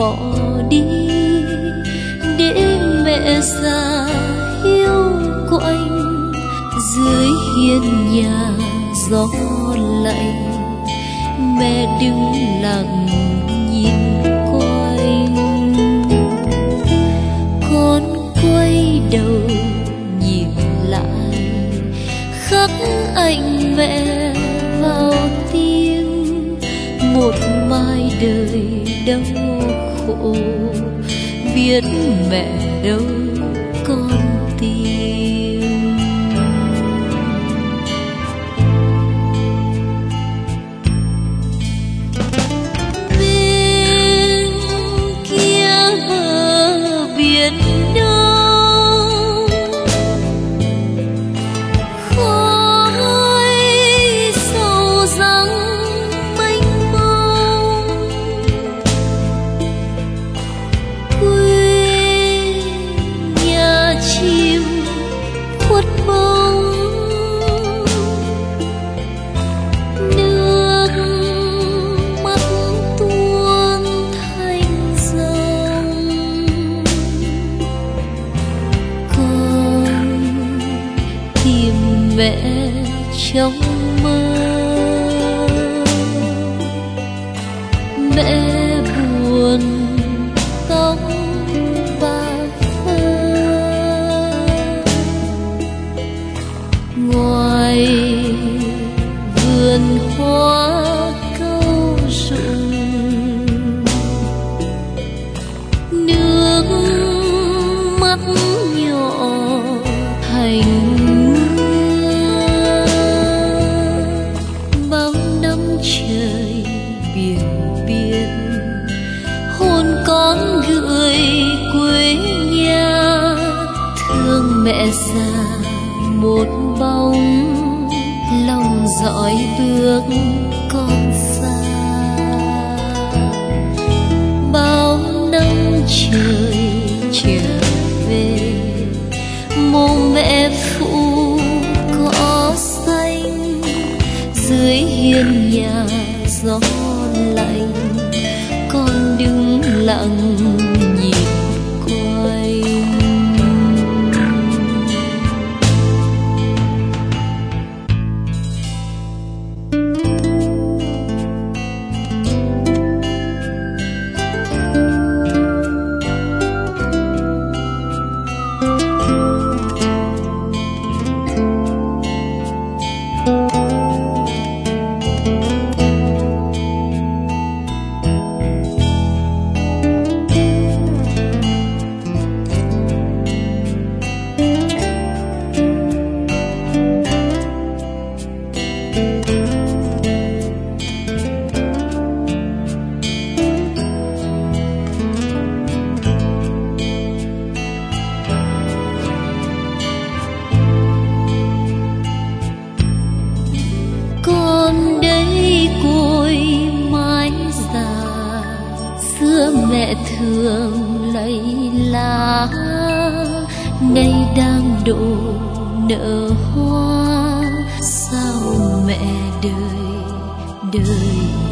bỏ đi để mẹ già hiu quạnh dưới hiên nhà gió lạnh. Mẹ đứng lặng nhìn quanh, con quay đầu nhìn lại khắc ảnh mẹ vào tim. Một mai đời đau khổ biết mẹ đâu con tìm. Bên kia bờ biển đông khói sầu răng mênh mông, quê nhà chim khuất bóng. Nước mắt tuôn thành dòng, con tìm mẹ trong mơ. Mẹ buồn tóc bạc phơ, ngoài vườn hoa cau rụng. Nước mắt nhỏ thành mưa, bao năm trời biển biên hồn con gửi quê nhà. Thương mẹ già một bóng, lòng dõi bước con xa. Bao năm trời trở về, mồ mẹ phụ cỏ xanh dưới hiên nhà gió lạnh. Con đứng lặng nhìn quanh. Con đây côi mái già, xưa mẹ thường lấy lá, nay đang đổ nở hoa. Sao mẹ đời đời